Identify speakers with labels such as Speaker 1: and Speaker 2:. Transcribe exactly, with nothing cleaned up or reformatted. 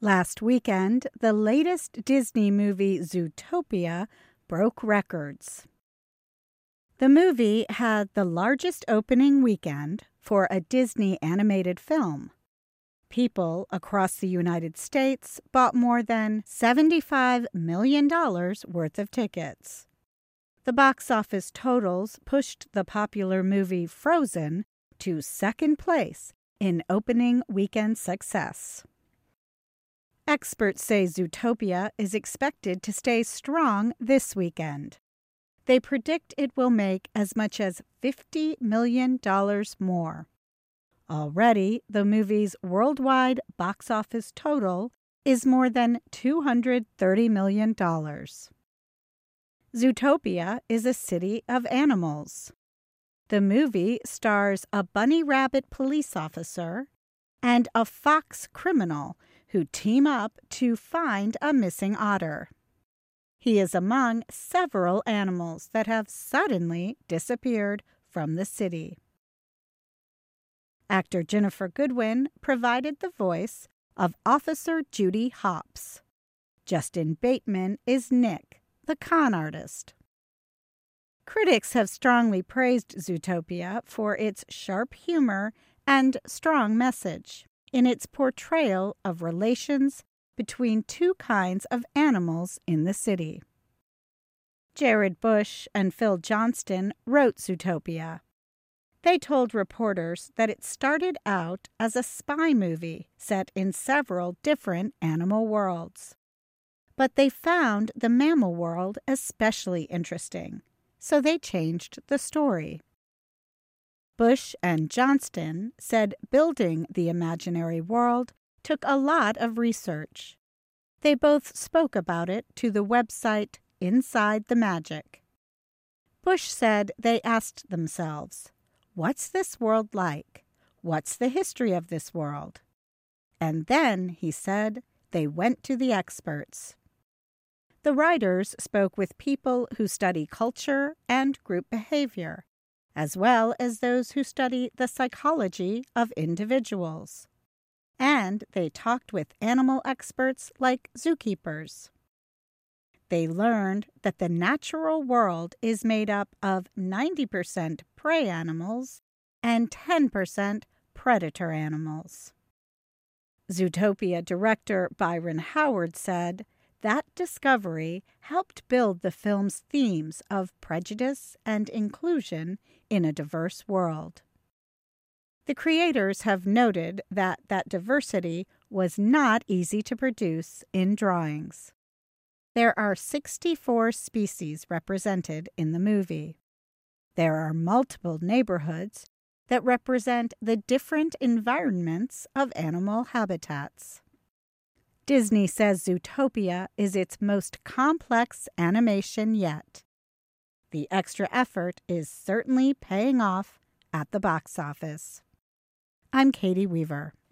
Speaker 1: Last weekend, the latest Disney movie, Zootopia, broke records. The movie had the largest opening weekend for a Disney animated film. People across the United States bought more than seventy-five million dollars worth of tickets. The box office totals pushed the popular movie Frozen to second place in opening weekend success. Experts say Zootopia is expected to stay strong this weekend. They predict it will make as much as fifty million dollars more. Already, the movie's worldwide box office total is more than two hundred thirty million dollars. Zootopia is a city of animals. The movie stars a bunny rabbit police officer and a fox criminal who team up to find a missing otter. He is among several animals that have suddenly disappeared from the city. Actor Ginnifer Goodwin provided the voice of Officer Judy Hopps. Justin Bateman is Nick, the con artist. Critics have strongly praised Zootopia for its sharp humor and strong message in its portrayal of relations between two kinds of animals in the city. Jared Bush and Phil Johnston wrote Zootopia. They told reporters that it started out as a spy movie set in several different animal worlds. But they found the mammal world especially interesting, so they changed the story. Bush and Johnston said building the imaginary world took a lot of research. They both spoke about it to the website Inside the Magic. Bush said they asked themselves, "What's this world like? What's the history of this world?" And then, he said, they went to the experts. The writers spoke with people who study culture and group behavior, as well as those who study the psychology of individuals. And they talked with animal experts like zookeepers. They learned that the natural world is made up of ninety percent prey animals and ten percent predator animals. Zootopia director Byron Howard said that discovery helped build the film's themes of prejudice and inclusion in a diverse world. The creators have noted that that diversity was not easy to produce in drawings. There are sixty-four species represented in the movie. There are multiple neighborhoods that represent the different environments of animal habitats. Disney says Zootopia is its most complex animation yet. The extra effort is certainly paying off at the box office. I'm Katie Weaver.